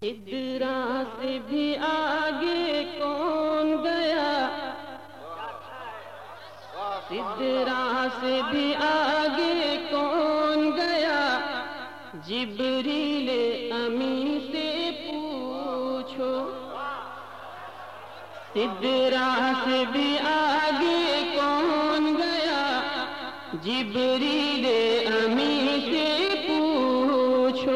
خضرا سے بھی آگے کون گیا، خضرا سے بھی آگے کون گیا، جبریل امی سے پوچھو، خضرا سے بھی آگے کون گیا، جبریل امی سے پوچھو۔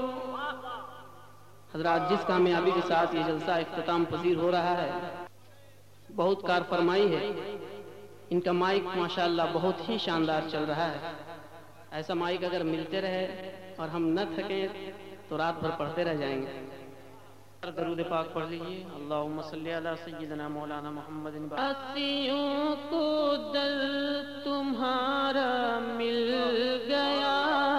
حضرات، جس کامیابی کے ساتھ یہ جلسہ اختتام پذیر ہو رہا ہے، بہت کار فرمائی ہے۔ ان کا مائک ماشاءاللہ بہت ہی شاندار چل رہا ہے۔ ایسا مائک اگر ملتے رہے اور ہم نہ تھکیں تو رات بھر پڑھتے رہ جائیں گے۔ درود پاک پڑھ لیجیے۔ اللہم صلی علی سیدنا مولانا محمد۔ آسیوں کو دل تمہارا مل گیا،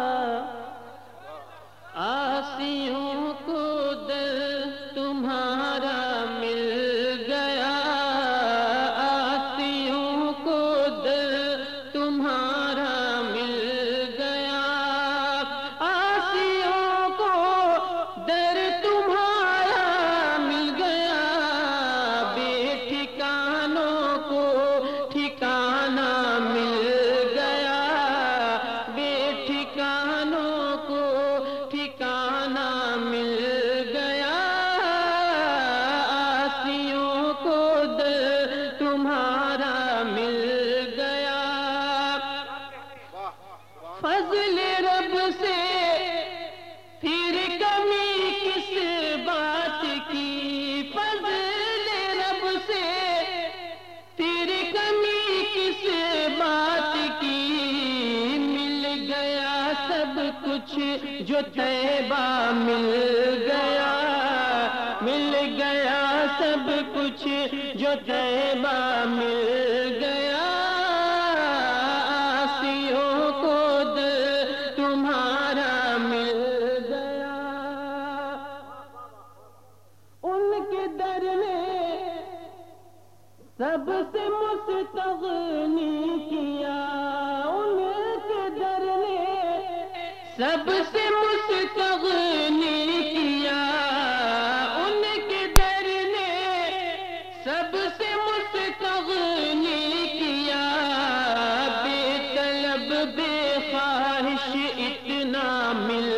آسیوں کو دل تمہارا مل گیا، آسیوں کو دل تمہارا مل گیا، آسیوں کو در تمہارا مل گیا، بے ٹھکانوں کو ٹھکانہ مل گیا، بے ٹھکانوں کو ٹھکانہ مل گیا، آسیوں کو دل تمہارا مل گیا۔ فضل رب سے پھر کمی کس بات کی، فضل رب سے پھر کمی کس بات کی، مل گیا سب کچھ جو طیبہ مل گیا، مل گیا سب کچھ جو طیبہ مل گیا، آسیوں کو دل تمہارا مل گیا۔ ان کے در نے سب سے مستغنی کیا، ان کے در نے سب سے مستغنی کیا، ان کے در نے سب سے مستغنی کیا، بے طلب بے خواہش اتنا مل